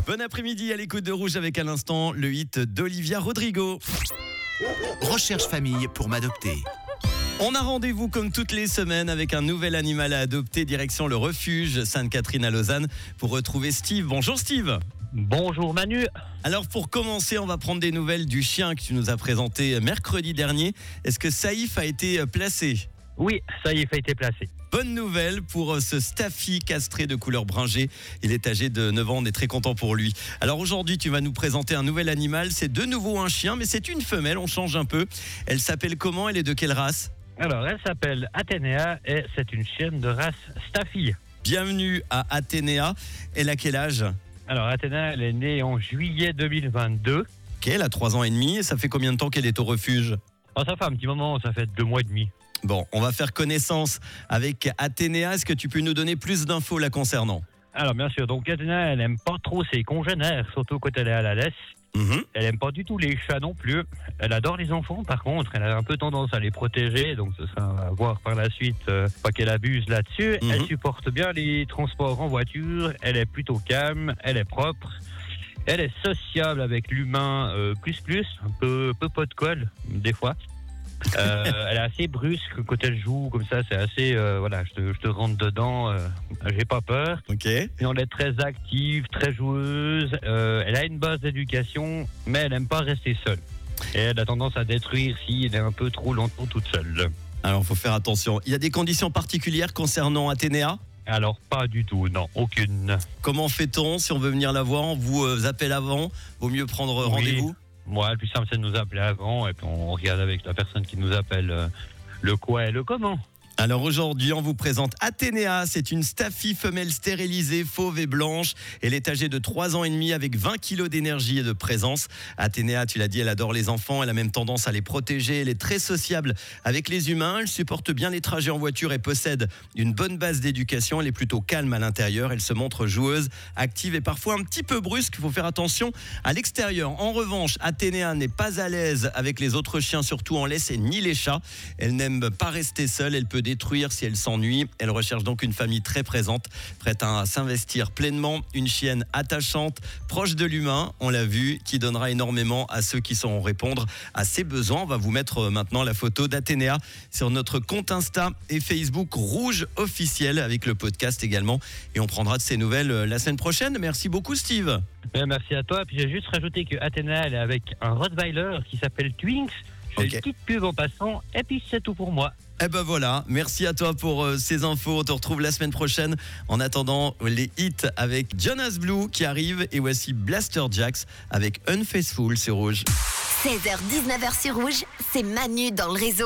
Bon après-midi à l'écoute de Rouge avec à l'instant le hit d'Olivia Rodrigo. Recherche famille pour m'adopter. On a rendez-vous comme toutes les semaines avec un nouvel animal à adopter direction le refuge Sainte-Catherine à Lausanne pour retrouver Steve. Bonjour Steve. Bonjour Manu. Alors pour commencer, on va prendre des nouvelles du chien que tu nous as présenté mercredi dernier. Est-ce que Saïf a été placé ? Oui, ça y est, a été placé. Bonne nouvelle pour ce Staffy castré de couleur bringée. Il est âgé de 9 ans, on est très content pour lui. Alors aujourd'hui, tu vas nous présenter un nouvel animal. C'est de nouveau un chien, mais c'est une femelle, on change un peu. Elle s'appelle comment ? Elle est de quelle race ? Alors, elle s'appelle Athénéa et c'est une chienne de race Staffy. Bienvenue à Athénéa. Elle a quel âge ? Alors, Athénéa, elle est née en juillet 2022. Ok, elle a 3 ans et demi. Et ça fait combien de temps qu'elle est au refuge ? Oh, ça fait un petit moment, ça fait 2 mois et demi. Bon, on va faire connaissance avec Athénéa. Est-ce que tu peux nous donner plus d'infos la concernant ? Alors, bien sûr, donc Athénéa, elle aime pas trop ses congénères, surtout quand elle est à la laisse. Elle aime pas du tout les chats non plus. Elle adore les enfants, par contre, elle a un peu tendance à les protéger, donc ce sera à voir par la suite, pas qu'elle abuse là-dessus. Elle supporte bien les transports en voiture, elle est plutôt calme, elle est propre, elle est sociable avec l'humain plus, un peu pot de colle, des fois. Elle est assez brusque quand elle joue, comme ça, c'est assez, voilà, je te rentre dedans, j'ai pas peur. Ok. Et elle est très active, très joueuse, elle a une base d'éducation, mais elle aime pas rester seule. Et elle a tendance à détruire si elle est un peu trop longtemps toute seule. Alors, il faut faire attention. Il y a des conditions particulières concernant Athénéa ? Alors, pas du tout, non, aucune. Comment fait-on si on veut venir la voir ? On vous appelle avant ? Vaut mieux prendre rendez-vous ? Moi, le plus simple, c'est de nous appeler avant et puis on regarde avec la personne qui nous appelle le quoi et le comment. Alors aujourd'hui, on vous présente Athénéa. C'est une Staffy femelle stérilisée, fauve et blanche. Elle est âgée de 3 ans et demi avec 20 kilos d'énergie et de présence. Athénéa, tu l'as dit, elle adore les enfants. Elle a même tendance à les protéger. Elle est très sociable avec les humains. Elle supporte bien les trajets en voiture et possède une bonne base d'éducation. Elle est plutôt calme à l'intérieur. Elle se montre joueuse, active et parfois un petit peu brusque. Il faut faire attention à l'extérieur. En revanche, Athénéa n'est pas à l'aise avec les autres chiens, surtout en laisse et ni les chats. Elle n'aime pas rester seule. Elle peut détruire si elle s'ennuie. Elle recherche donc une famille très présente, prête à s'investir pleinement. Une chienne attachante, proche de l'humain, on l'a vu, qui donnera énormément à ceux qui sauront répondre à ses besoins. On va vous mettre maintenant la photo d'Athénéa sur notre compte Insta et Facebook Rouge officiel avec le podcast également. Et on prendra de ces nouvelles la semaine prochaine. Merci beaucoup Steve. Merci à toi. Puis j'ai juste rajouté que Athénéa, elle est avec un Rottweiler qui s'appelle Twinks. Je fais une petite pub en passant et puis c'est tout pour moi. Eh ben voilà, merci à toi pour ces infos. On te retrouve la semaine prochaine. En attendant, les hits avec Jonas Blue qui arrive et voici Blaster Jax avec Unfaithful sur Rouge. 16h-19h sur Rouge, c'est Manu dans le réseau.